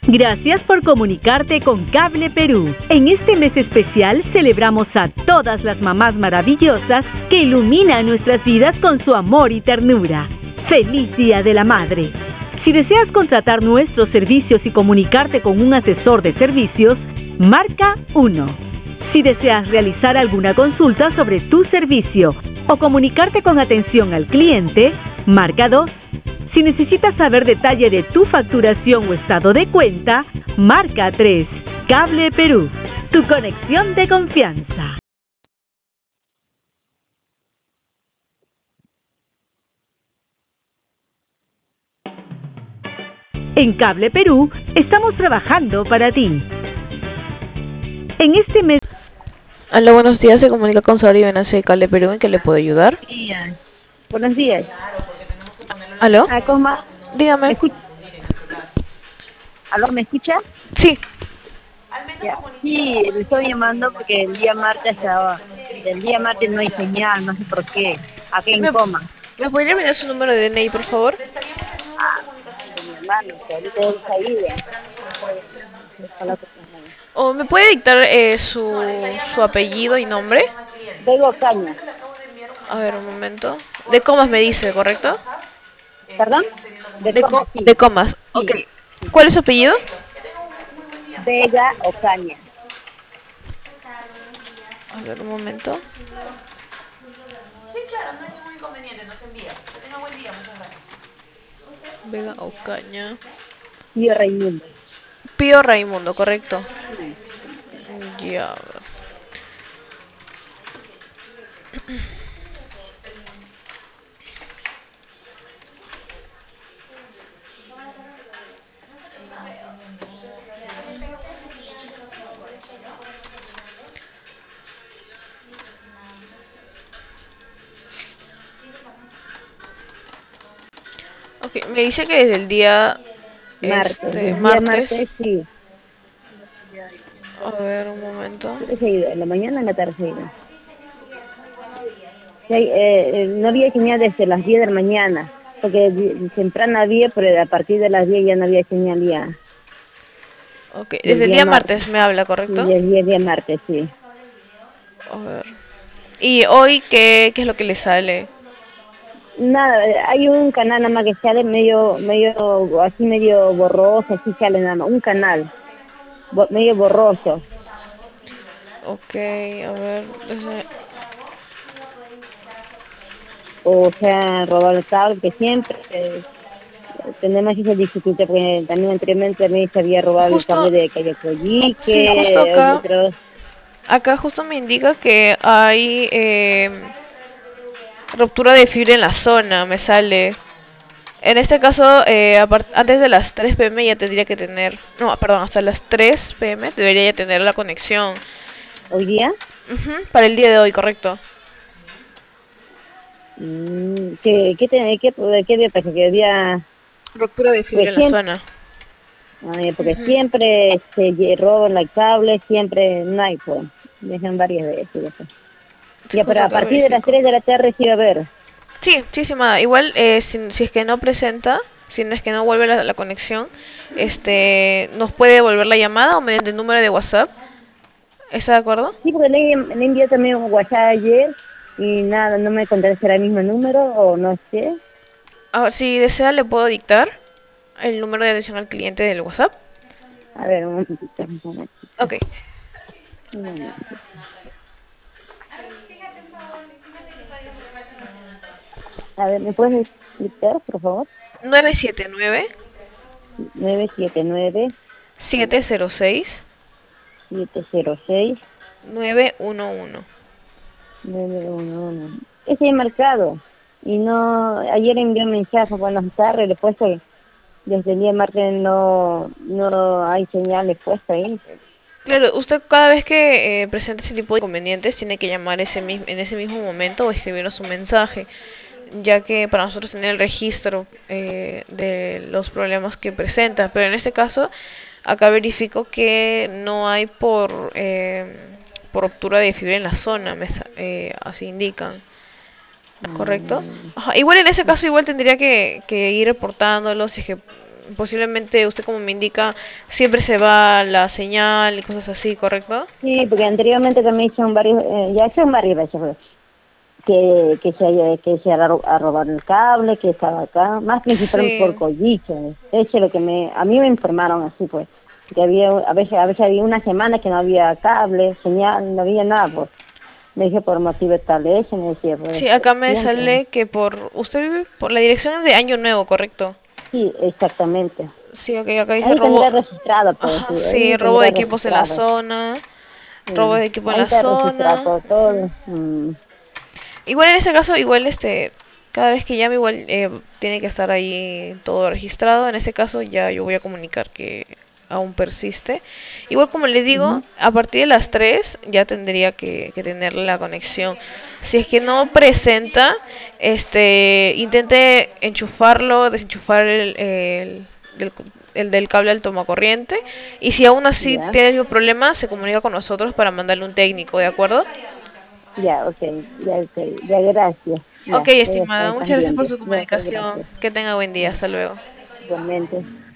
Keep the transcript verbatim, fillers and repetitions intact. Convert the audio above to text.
Gracias por comunicarte con Cable Perú. En este mes especial celebramos a todas las mamás maravillosas que iluminan nuestras vidas con su amor y ternura. ¡Feliz Día de la Madre! Si deseas contratar nuestros servicios y comunicarte con un asesor de servicios, marca uno. Si deseas realizar alguna consulta sobre tu servicio o comunicarte con atención al cliente, marca dos. Si necesitas saber detalle de tu facturación o estado de cuenta, marca tres. Cable Perú, tu conexión de confianza. En Cable Perú estamos trabajando para ti. En este mes... Hola, buenos días, se comunica con Sari Benace de Cable Perú, ¿en qué le puedo ayudar? Días. Buenos días. ¿Aló? Ah, ¿cómo va? ¿Me Dígame. escucha? ¿Aló, me escucha? Sí. Ya. Sí, le estoy llamando porque el día martes estaba, el día martes no hay señal, no sé por qué. Aquí en ¿Me, coma. ¿me podría brindar su número de D N I, por favor? Ah, de mi hermano, que ahorita él está ahí, ya. Ojalá que tenga ahí. ¿O me puede dictar eh, su, su apellido y nombre? Tengo caña. A ver, un momento. De comas me dice, ¿correcto? ¿Perdón? De De, coma, co- sí. de comas. Ok. Sí. ¿Cuál es su apellido? Vega o caña. A ver, un momento. Vega Ocaña. Tío Raimundo. Pío Raimundo, ¿correcto? Sí. Ya. a ver. Ok, me dice que desde el día Martes. este El día martes. martes, sí. A ver, un momento. ¿Qué se ha ido? ¿En la mañana o en la tarde se ha ido? Sí, eh, eh, no había señal desde las diez de la mañana, porque di- temprano había, pero a partir de las diez ya no había señal ya. Ok, Y el desde el día día martes, martes me habla, y ¿correcto? el día, día martes, sí. A ver. ¿Y hoy qué, qué es lo que le sale? Nada, eh, hay un canal nada más que sale medio, medio, así medio borroso, así sale nada más, un canal, bo- medio borroso. Ok, a ver. desde- O sea, robar el cable, que siempre eh, tenemos esa dificultad, porque también anteriormente también se había robado el cable Justo, de Calle sí, justo Coyique, acá. otros. Acá justo me indica que hay eh, ruptura de fibra en la zona, me sale. En este caso, eh, apar- antes de las tres p m ya tendría que tener, no, perdón, hasta las tres p m debería ya tener la conexión. Hoy día. Ujú, para el día de hoy, correcto. Mm, ¿qué, qué, te, qué, qué día pasa? Que había, Ruptura de fibra pues en la siempre, zona. ay, porque Ujú. siempre se lle- roban el cable, siempre no hay, pues, dejan varias veces. Ya, pues. Sí, Ya, pero justo a acá partir de las verifico. tres de la tarde sí va a haber. Sí, sí, sí, ma. Igual, eh, si, si es que no presenta, si no es que no vuelve la, la conexión, este, nos puede devolver la llamada o mediante el número de WhatsApp. ¿Está de acuerdo? Sí, porque le, le envié también un WhatsApp ayer y nada, no me contesté, ¿será el mismo número o no sé? Ahora, si desea, le puedo dictar el número de atención al cliente del WhatsApp. A ver, un momentito, un momentito, Ok. un momentito. A ver, ¿me puedes dictar, por favor? nueve siete nueve, Nueve siete nueve siete cero seis, siete cero seis nueve uno uno. nueve uno uno. Ese he marcado. Y no, ayer envié un mensaje, buenas tardes, después que desde el día martes no, no hay señales puestas ahí. Claro, usted cada vez que eh, presenta ese tipo de inconvenientes tiene que llamar ese mismo, en ese mismo momento o escribirnos un mensaje, ya que para nosotros tener el registro eh, de los problemas que presenta. Pero en este caso, acá verifico que no hay por, eh, por ruptura de fibra en la zona, me sa- eh, así indican. ¿Correcto? Mm, Ajá, igual en ese caso igual tendría que, que ir reportándolo si es que posiblemente usted, como me indica, siempre se va la señal y cosas así, ¿correcto? Sí, porque anteriormente también son varios, eh, ya son varias veces, pues, que, que se haya, que se ha, ro- ha robado el cable, que estaba acá, más principalmente por Sí. collicho. eh. Eso es lo que me, a mí me informaron así, pues, que había, a veces, a veces había una semana que no había cable, señal, no había nada, pues. Me dije por motivo tal ese, me decía, pues, Sí, acá me siempre. sale que por... Usted vive por la dirección de Año Nuevo, ¿correcto? Sí, exactamente. Sí, ok, acá dice Ahí robo... tendré registrado, pues, Ajá, sí, sí, ahí robo de tendré equipos en la registrado. zona, robo Sí, de equipo en ahí la está registrado zona. todo, todo. Mm, Igual en ese caso, igual este, cada vez que llame, igual eh, tiene que estar ahí todo registrado. En ese caso ya yo voy a comunicar que aún persiste. Igual, como le digo, ujú. a partir de las tres ya tendría que, que tener la conexión. Si es que no presenta, este, intente enchufarlo, desenchufar el, el, del, el del cable al tomacorriente. Y si aún así Ya, tiene el mismo problema, se comunica con nosotros para mandarle un técnico, ¿de acuerdo? ya, ok, ya, ok, ya, gracias. Ok, Ya, voy a estar estimada, muchas gracias por pendiente. su Ya, ok, comunicación. gracias. Que tenga buen día. Ya, Hasta luego. igualmente.